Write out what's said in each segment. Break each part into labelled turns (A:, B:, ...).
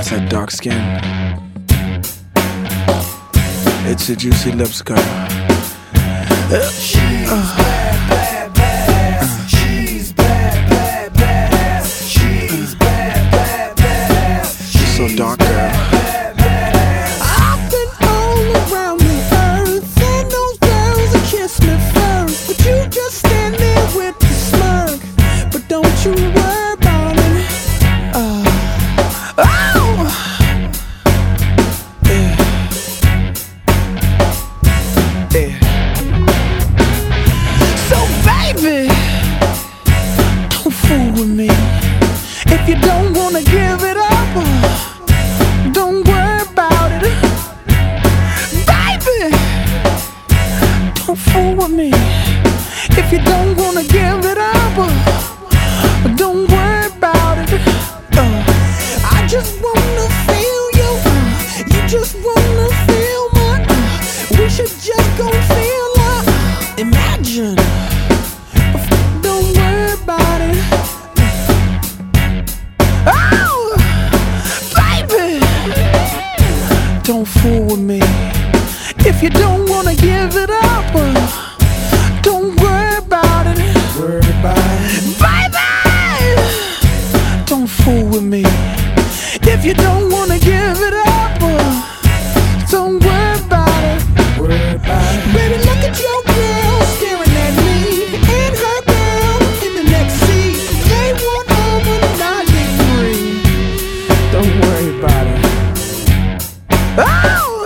A: It's that dark skin. It's a juicy lips, girl.
B: She's bad, bad, bad. She's bad, bad, bad. She's bad, bad, bad.
A: She's so dark, girl.
B: I've been all around the earth, and those girls that kiss me first, but you just stand there with the smirk. But don't you worry about it. So baby, don't fool with me. If you don't wanna give it up, don't worry about it. Baby, don't fool with me. If you don't wanna give it up, don't worry about it. I just wanna feel you. You just wanna feel my. We should just go feel like. Imagine. Don't worry about it. Oh, baby, don't fool with me. If you don't wanna give it up, don't worry about it. Baby, don't fool with me. If you don't wanna give it up, don't worry about it. Baby, look at your girl staring at me and her girl in the next seat. They want over 93. Don't worry about it. Oh!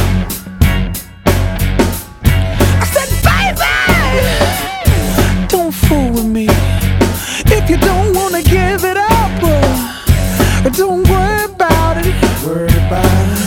B: I said, baby, don't fool with me. If you don't wanna give it up, don't worry about it.